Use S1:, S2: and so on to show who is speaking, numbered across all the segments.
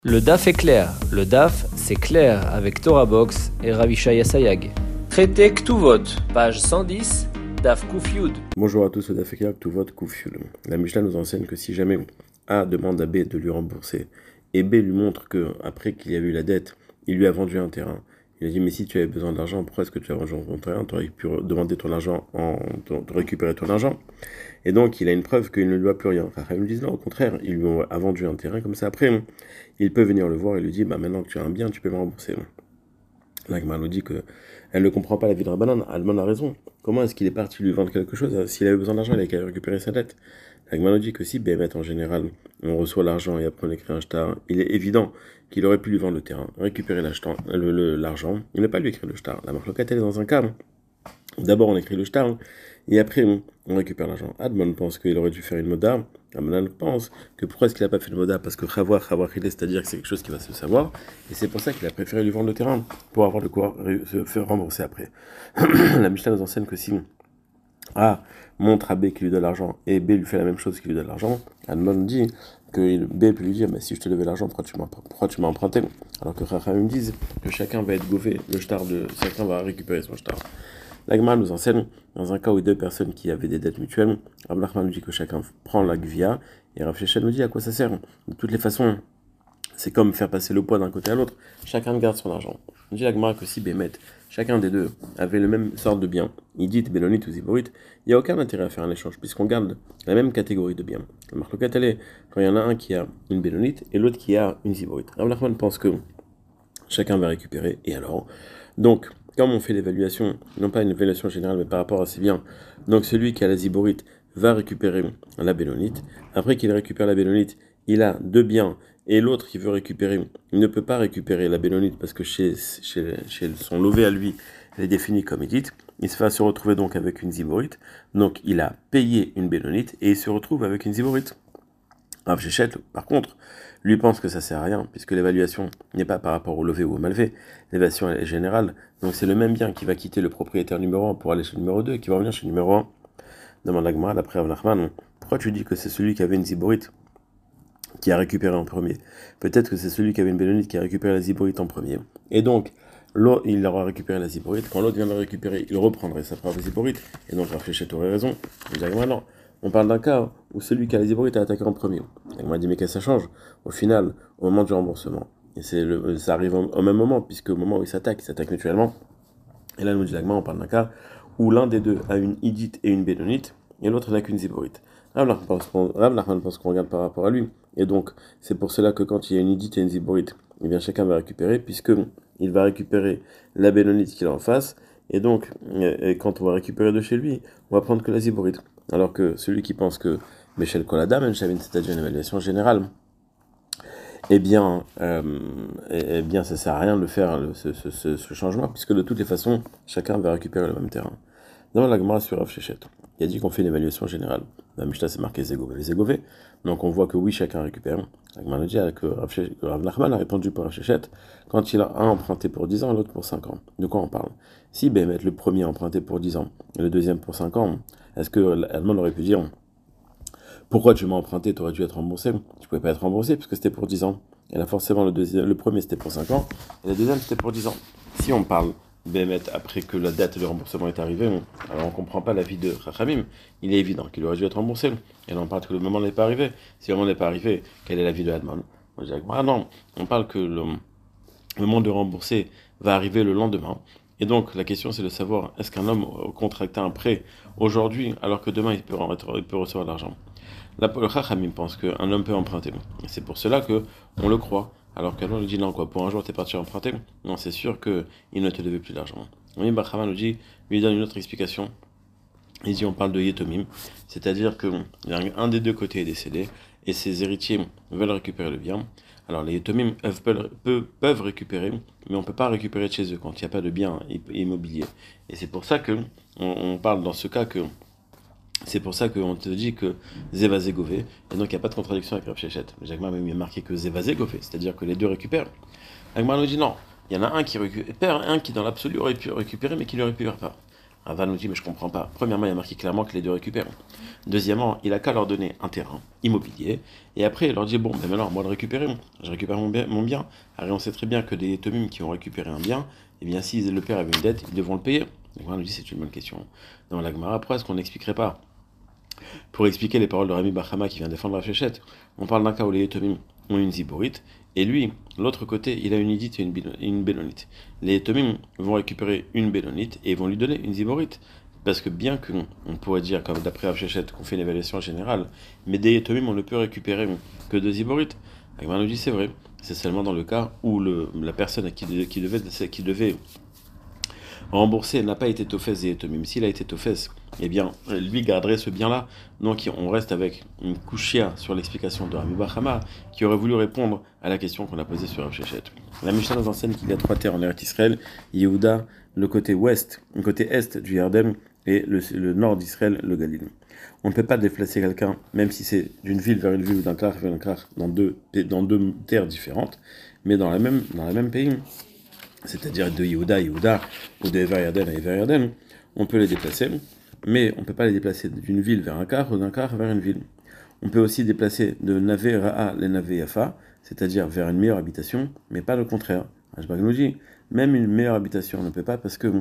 S1: Le DAF est clair. Le DAF, c'est clair avec Torah Box et Ravishaya Sayag. Traité Ktuvot, page 110, DAF Kufyud.
S2: Bonjour à tous, le DAF est clair, Ktuvot Kufyud. La Mishnah nous enseigne que si jamais A demande à B de lui rembourser et B lui montre que après qu'il y a eu la dette, il lui a vendu un terrain. Il a dit mais si tu avais besoin d'argent, pourquoi est-ce que tu as vendu ton terrain? Tu aurais pu demander ton argent, récupérer ton argent. Et donc il a une preuve qu'il ne lui doit plus rien. Enfin, ils me disent non, au contraire, il lui a vendu un terrain comme ça. Après, il peut venir le voir et lui dire bah maintenant que tu as un bien, tu peux me rembourser. La Gemara nous dit que elle ne comprend pas la vie de Rabbanan. Alman a raison. Comment est-ce qu'il est parti lui vendre quelque chose? S'il avait besoin d'argent, il avait qu'à récupérer sa dette. La Gemara nous dit que si Bémet en général, on reçoit l'argent et après on écrit un shtar, il est évident qu'il aurait pu lui vendre le terrain, récupérer l'argent, il n'a pas lui écrire le shtar. La marloquette elle est dans un cas. D'abord on écrit le shtar et après on récupère l'argent. Adman pense qu'il aurait dû faire une moda. Amnan pense que pourquoi est-ce qu'il n'a pas fait le moda? Parce que Chavar, c'est-à-dire que c'est quelque chose qui va se savoir, et c'est pour ça qu'il a préféré lui vendre le terrain, pour avoir de quoi se faire rembourser après. La Mishnah nous enseigne que si A montre à B qui lui donne l'argent, et B lui fait la même chose qu'il lui donne l'argent, Adman dit que B peut lui dire mais si je te levais l'argent, pourquoi tu m'as emprunté? Alors que Chachamim disent que chacun va être gauvé, le shtar de chacun va récupérer son shtar. La Gemara nous enseigne, dans un cas où deux personnes qui avaient des dettes mutuelles, Rav Nachman nous dit que chacun prend la gvia, et Rav Sheshet nous dit à quoi ça sert. De toutes les façons, c'est comme faire passer le poids d'un côté à l'autre, chacun garde son argent. On dit la Gemara que si Bémet, chacun des deux avait le même sorte de bien, Idit, Bélonite ou Ziborite, il n'y a aucun intérêt à faire un échange, puisqu'on garde la même catégorie de biens. La marloquette, elle est quand il y en a un qui a une Bélonite et l'autre qui a une Ziborite. Rav Nachman pense que chacun va récupérer, et alors donc, comme on fait l'évaluation, non pas une évaluation générale, mais par rapport à ses biens, donc celui qui a la ziborite va récupérer la bélonite. Après qu'il récupère la bélonite, il a deux biens, et l'autre qui veut récupérer, il ne peut pas récupérer la bélonite parce que chez son lové à lui, elle est définie comme édite. Il va se retrouver donc avec une ziborite, donc il a payé une bélonite, et il se retrouve avec une ziborite. Rav Sheshet, par contre, lui pense que ça sert à rien, puisque l'évaluation n'est pas par rapport au levé ou au malvé, l'évaluation est générale, donc c'est le même bien qui va quitter le propriétaire numéro 1 pour aller chez le numéro 2 et qui va revenir chez le numéro 1. Demande la Gemara, d'après Rav Nachman, pourquoi tu dis que c'est celui qui avait une ziborite qui a récupéré en premier? Peut-être que c'est celui qui avait une bélonite qui a récupéré la ziborite en premier. Et donc, l'autre, il aura récupéré la ziborite, quand l'autre vient de la récupérer, il reprendrait sa propre ziborite, et donc Rav Sheshet aurait raison. On dit non. On parle d'un cas où celui qui a la ziborite a attaqué en premier. Et on m'a dit, mais qu'est-ce que ça change? Au final, au moment du remboursement. Et ça arrive au même moment, puisque au moment où ils s'attaquent mutuellement. Et là, nous dit l'agma, on parle d'un cas où l'un des deux a une idite et une bédonite, et l'autre n'a qu'une ziborite. Rav Nachman pense qu'on regarde par rapport à lui. Et donc, c'est pour cela que quand il y a une idite et une ziborite, eh bien, chacun va récupérer, puisque il va récupérer la bédonite qu'il a en face, et donc, quand on va récupérer de chez lui, on va prendre que la ziborite. Alors que celui qui pense que Michel Koladam, c'est-à-dire une évaluation générale, eh bien, ça sert à rien de faire ce changement, puisque de toutes les façons, chacun va récupérer le même terrain. Dans la Gemara sur Rav Sheshet, il a dit qu'on fait une évaluation générale. La Mishnah c'est marqué Zégové. Donc on voit que oui, chacun récupère. La Gemara nous dit que Rav Nachman a répondu pour Rav Sheshet quand il a un emprunté pour 10 ans et l'autre pour 5 ans. De quoi on parle? Si Bémet, le premier emprunté pour 10 ans et le deuxième pour 5 ans, est-ce que l'Allemand aurait pu dire pourquoi tu m'as emprunté, tu aurais dû être remboursé? Tu pouvais pas être remboursé puisque c'était pour 10 ans. Et là forcément le premier c'était pour 5 ans et le deuxième c'était pour 10 ans. Si on parle Bémet après que la date de remboursement est arrivée, alors on ne comprend pas l'avis de Chachamim. Il est évident qu'il aurait dû être remboursé. Et là on parle que le moment n'est pas arrivé. Si le moment n'est pas arrivé, quel est l'avis de Adman? On dit non, on parle que le moment de rembourser va arriver le lendemain. Et donc la question c'est de savoir est-ce qu'un homme contracte un prêt aujourd'hui alors que demain il peut recevoir l'argent. Le Chachamim pense qu'un homme peut emprunter. Et c'est pour cela que on le croit. Alors qu'Allah lui dit non quoi, pour un jour t'es parti emprunter, non c'est sûr qu'il ne te devait plus d'argent. Oui, Bachama nous dit, lui donne une autre explication. Il dit on parle de Yetomim, c'est-à-dire que un des deux côtés est décédé et ses héritiers veulent récupérer le bien. Alors les Yetomim peuvent récupérer, mais on ne peut pas récupérer de chez eux quand il n'y a pas de bien immobilier. Et c'est pour ça que on parle dans ce cas que c'est pour ça qu'on te dit que Zeva Zégové, et donc il n'y a pas de contradiction avec Rav Sheshet. Jacques même il a marqué que Zeva Zégové, c'est-à-dire que les deux récupèrent. Agmar nous dit non, il y en a un qui récupère, un qui dans l'absolu aurait pu récupérer, mais qui ne le récupère pas. Rava nous dit, mais je comprends pas. Premièrement, il y a marqué clairement que les deux récupèrent. Deuxièmement, il a qu'à leur donner un terrain immobilier, et après, il leur dit, bon, ben maintenant, moi de récupérer, je récupère mon bien. Alors, on sait très bien que des Tomim qui ont récupéré un bien, eh bien, si le père avait une dette, ils devront le payer. Donc, on nous dit, c'est une bonne question. Dans la Gemara, pourquoi est-ce qu'on n'expliquerait pas? Pour expliquer les paroles de Rami Bachama qui vient défendre la fléchette, on parle d'un cas où les Tomim ont une ziborite, et lui, l'autre côté, il a une idite et une bénonite. Les Tomim vont récupérer une bénonite et vont lui donner une ziborite. Parce que bien qu'on pourrait dire, comme d'après Rafshechet, qu'on fait une évaluation générale, mais des Tomim, on ne peut récupérer que deux ziborites. Agma nous dit c'est vrai, c'est seulement dans le cas où la personne qui devait rembourser n'a pas été Tofès et Etomim. S'il a été Tofès, eh bien, lui garderait ce bien-là. Donc, on reste avec une couchia sur l'explication de Rami Bachama, qui aurait voulu répondre à la question qu'on a posée sur Rav Shechet. La Mishnah nous enseigne qu'il y a trois terres en Eretz Israël, Yehuda, le côté ouest, le côté est du Yarden, et le nord d'Israël, le Galil. On ne peut pas déplacer quelqu'un, même si c'est d'une ville vers une ville ou d'un krach vers un krach, dans deux terres différentes, mais dans le même pays. C'est-à-dire de Yehuda à Yehuda, ou de Ever Yarden à Ever Yarden, on peut les déplacer, mais on ne peut pas les déplacer d'une ville vers un quart ou d'un quart vers une ville. On peut aussi déplacer de Navé Ra'a les Navé Yafa, c'est-à-dire vers une meilleure habitation, mais pas le contraire. Ashbag nous dit, même une meilleure habitation, on ne peut pas parce que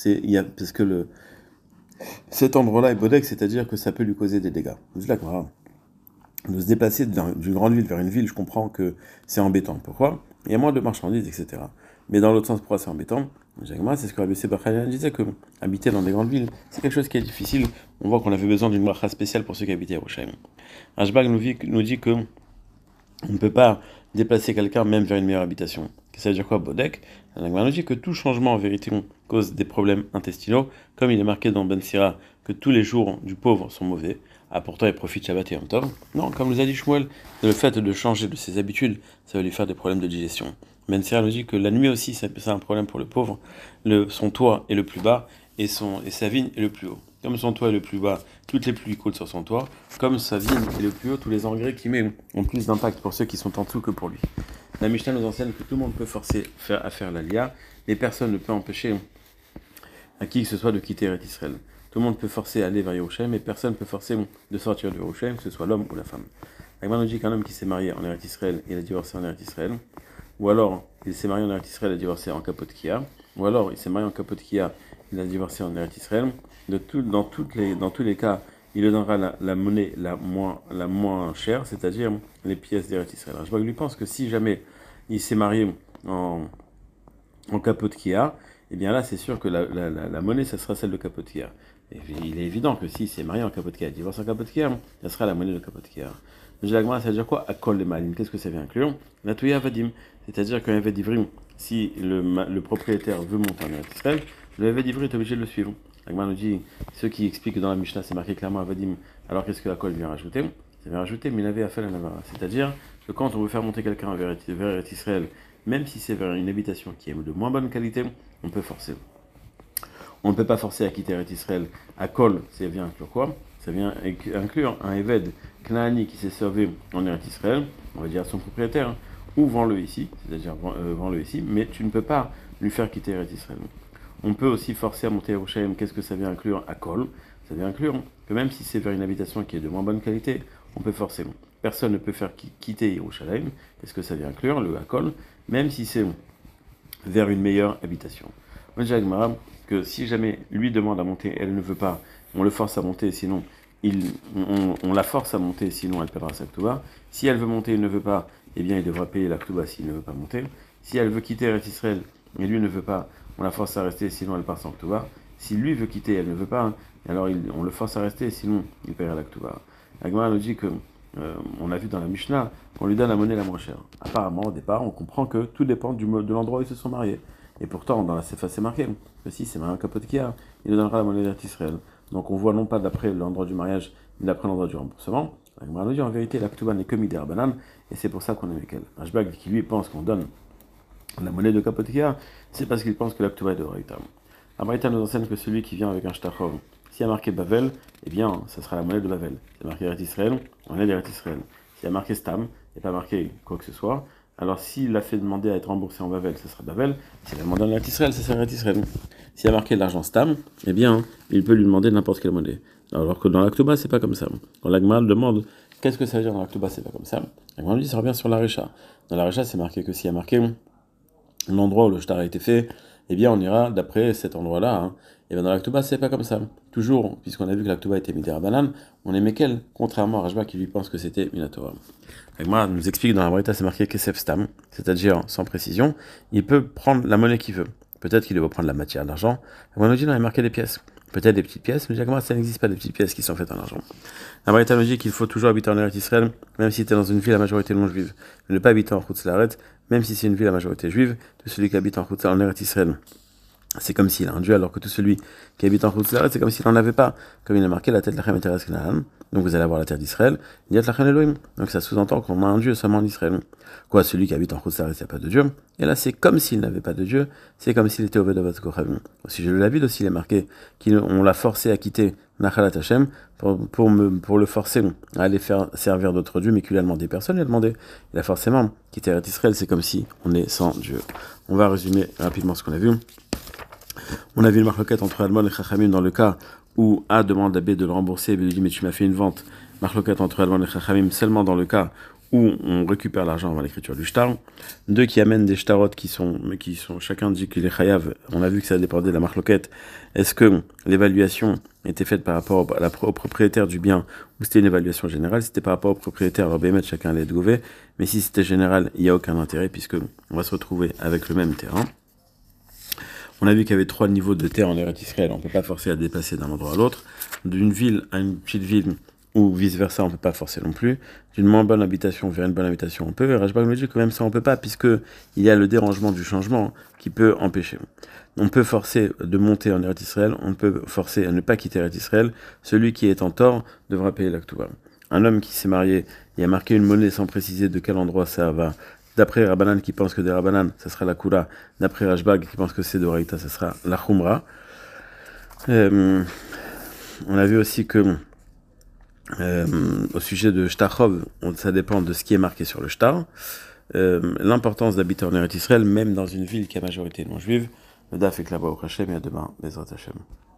S2: cet endroit-là est bodek, c'est-à-dire que ça peut lui causer des dégâts. C'est là qu'on de se déplacer d'une grande ville vers une ville, je comprends que c'est embêtant. Pourquoi? Il y a moins de marchandises, etc. Mais dans l'autre sens, pourquoi c'est embêtant? C'est ce que Rabbi Sebachaya disait, que habiter dans des grandes villes, c'est quelque chose qui est difficile. On voit qu'on avait besoin d'une bracha spéciale pour ceux qui habitaient à Yerushalayim. Ashbag nous dit que on ne peut pas déplacer quelqu'un même vers une meilleure habitation. Ça veut dire quoi, Bodek? L'Agma nous dit que tout changement en vérité cause des problèmes intestinaux, comme il est marqué dans Ben Sira que tous les jours du pauvre sont mauvais. Ah, pourtant il profite Shabbat et Yom Tov. Non, comme nous a dit Shmuel, le fait de changer de ses habitudes, ça va lui faire des problèmes de digestion. Ben Sira nous dit que la nuit aussi, c'est un problème pour le pauvre. Son toit est le plus bas et sa vigne est le plus haut. Comme son toit est le plus bas, toutes les pluies coulent sur son toit. Comme sa vigne est le plus haut, tous les engrais qu'il met ont plus d'impact pour ceux qui sont en dessous que pour lui. La Mishnah nous enseigne que tout le monde peut forcer à faire l'Aliyah, mais personne ne peut empêcher à qui que ce soit de quitter Eretz Israël. Tout le monde peut forcer à aller vers Yerushalayim, mais personne ne peut forcer de sortir de Yerushalayim, que ce soit l'homme ou la femme. L'Agma nous dit qu'un homme qui s'est marié en Eretz Israël, il a divorcé en Eretz Israël, ou alors il s'est marié en Eretz Israël, il a divorcé en Kapot Kia, ou alors il s'est marié en Kapot Kia, il a divorcé en Eretz Israël. Dans tous les cas, il lui donnera la monnaie la moins chère, c'est-à-dire les pièces d'Eretz Israël. Je lui pense que si jamais il s'est marié en Kapot Kia, eh bien là c'est sûr que la monnaie, ça sera celle de Kapot Kia. Et il est évident que s'il s'est marié en Kapot Kia, divorce en Kapot Kia, ça sera la monnaie de Kapot Kia. Ça veut dire quoi? Akol les malines. Qu'est-ce que ça vient inclure? La Touya Vadim. C'est-à-dire qu'un Eved Ivrim, si le propriétaire veut monter en Eretz Israël, le Eved Ivrim est obligé de le suivre. L'Agma nous dit, ceux qui expliquent que dans la Mishnah c'est marqué clairement Avadim, alors qu'est-ce que la colle vient rajouter? Ça vient rajouter Minavé Afel Anavara. C'est-à-dire que quand on veut faire monter quelqu'un vers Israël, même si c'est vers une habitation qui est de moins bonne qualité, on peut forcer. On ne peut pas forcer à quitter Eretz Israël. À Kol, ça vient inclure quoi? Ça vient inclure un Eved Knaani qui s'est sauvé en Eretz Israël, on va dire à son propriétaire, ou vends-le ici, c'est-à-dire vends-le ici, mais tu ne peux pas lui faire quitter Eretz Israël. On peut aussi forcer à monter à Yerushalayim. Qu'est-ce que ça vient inclure? À Kol. Ça vient inclure que même si c'est vers une habitation qui est de moins bonne qualité, on peut forcer. Personne ne peut faire quitter Yerushalayim. Qu'est-ce que ça vient inclure? Le Akol, même si c'est vers une meilleure habitation. On dit à Gemara que si jamais lui demande à monter, elle ne veut pas, on le force à monter, sinon on la force à monter, sinon elle perdra sa Ktuba. Si elle veut monter, il ne veut pas, eh bien il devra payer la Ktuba s'il ne veut pas monter. Si elle veut quitter Eretz Israël et lui ne veut pas, on la force à rester, sinon elle part sans Ktuba. Si lui veut quitter, elle ne veut pas, alors on le force à rester, sinon il paiera la Ktuba. La Gemara nous dit que on a vu dans la Mishnah qu'on lui donne la monnaie la moins chère. Apparemment, au départ, on comprend que tout dépend de l'endroit où ils se sont mariés. Et pourtant, dans la Sefa, c'est marqué que si c'est marié en Kapot Kia, il lui donnera la monnaie d'Eretz Israël. Donc on voit non pas d'après l'endroit du mariage, mais d'après l'endroit du remboursement. La Gemara nous dit en vérité, la Ktuba n'est que Midé Rabbanan, et c'est pour ça qu'on est avec elle. Ashbag qui lui pense qu'on donne la monnaie de Kapot Kia, c'est parce qu'il pense que la Ktuba est de Raïta. La Braïta nous enseigne que celui qui vient avec un Shtachov, s'il y a marqué Bavel, eh bien, ça sera la monnaie de Bavel. S'il y a marqué Eretz Israël, on est d'Eretz Israël. S'il y a marqué Stam, il n'y a pas marqué quoi que ce soit, alors s'il a fait demander à être remboursé en Bavel, ce sera Bavel. S'il a demandé en Eretz Israël, ce sera Eretz Israël. S'il a marqué l'argent Stam, eh bien, il peut lui demander n'importe quelle monnaie. Alors que dans l'Aktuba, c'est pas comme ça. Quand l'Agma demande qu'est-ce que ça veut dire dans l'Aktuba, c'est pas comme ça. L'Agma dit ça revient sur la Récha. Dans la Récha, c'est marqué que s'il y a marqué l'endroit où le shtar a été fait, eh bien on ira d'après cet endroit-là. Hein. Et bien dans l'Aktuba, c'est pas comme ça. Toujours, puisqu'on a vu que l'Aktuba était Midera Banan, on est Mekel, contrairement à Rajba qui lui pense que c'était Minatora. Moi, nous explique dans la Braïta, c'est marqué Kesef Stam, c'est-à-dire sans précision, il peut prendre la monnaie qu'il veut. Peut-être qu'il va prendre la matière d'argent. On nous dit, non, il a marqué des pièces. Peut-être des petites pièces, mais ça n'existe pas de petites pièces qui sont faites en argent. La Braïta nous dit qu'il faut toujours habiter en Eretz Israël, même si tu es dans une ville à majorité non juive. Ne pas habiter en Chutz Laaretz, même si c'est une ville à majorité juive, tout celui qui habite en Eretz Israël, c'est comme s'il a un Dieu, alors que tout celui qui habite en Chutz Laaretz, c'est comme s'il n'en avait pas. Comme il a marqué la tête de Lachem et Teres Canaan, donc vous allez avoir la terre d'Israël, il y a Lachem Elohim. Donc ça sous-entend qu'on a un Dieu seulement en Israël. Quoi, celui qui habite en Chutz Laaretz, il n'y a pas de Dieu. Et là, c'est comme s'il n'avait pas de Dieu, c'est comme s'il était au Vedovat Kochavim. Au sujet de la ville aussi, il est marqué qu'on l'a forcé à quitter Nachalat Hashem pour le forcer à aller faire servir d'autres dieux, mais qu'il a demandé. Personne lui a demandé. Il a forcément quitté Eretz Israël, c'est comme si on est sans Dieu. On va résumer rapidement ce qu'on a vu. On a vu une marloquette entre Almon et Chachamim dans le cas où A demande à B de le rembourser et B lui dit mais tu m'as fait une vente. Marloquette entre Almon et Chachamim seulement dans le cas où on récupère l'argent avant l'écriture du shtar. Deux qui amènent des shtarot qui sont chacun dit qu'il est chayav. On a vu que ça dépendait de la marloquette. Est-ce que l'évaluation était faite par rapport au propriétaire du bien ou c'était une évaluation générale? Si c'était par rapport au propriétaire, alors Bémet, chacun allait être gouvé. Mais si c'était général, il n'y a aucun intérêt puisque on va se retrouver avec le même terrain. On a vu qu'il y avait 3 niveaux de terre en Eretz Israël. On ne peut pas forcer à déplacer d'un endroit à l'autre. D'une ville à une petite ville ou vice-versa, on ne peut pas forcer non plus. D'une moins bonne habitation vers une bonne habitation, on peut. Et Rajbag nous dit que même ça, on ne peut pas, puisqu'il y a le dérangement du changement qui peut empêcher. On peut forcer de monter en Eretz Israël, on peut forcer à ne pas quitter Eretz Israël. Celui qui est en tort devra payer l'Aktuba. Un homme qui s'est marié, il a marqué une monnaie sans préciser de quel endroit ça va. D'après Rabbanan qui pense que des Rabbanan, ça sera la Kula. D'après Rajbag qui pense que c'est de Raïta, ça sera la Khumra. On a vu aussi que au sujet de Shtarchov, ça dépend de ce qui est marqué sur le Shtar. L'importance d'habiter en Eretz Israël, même dans une ville qui a majorité non juive. Le Daf est là-bas au Hachem et à demain, Bezrat Hashem.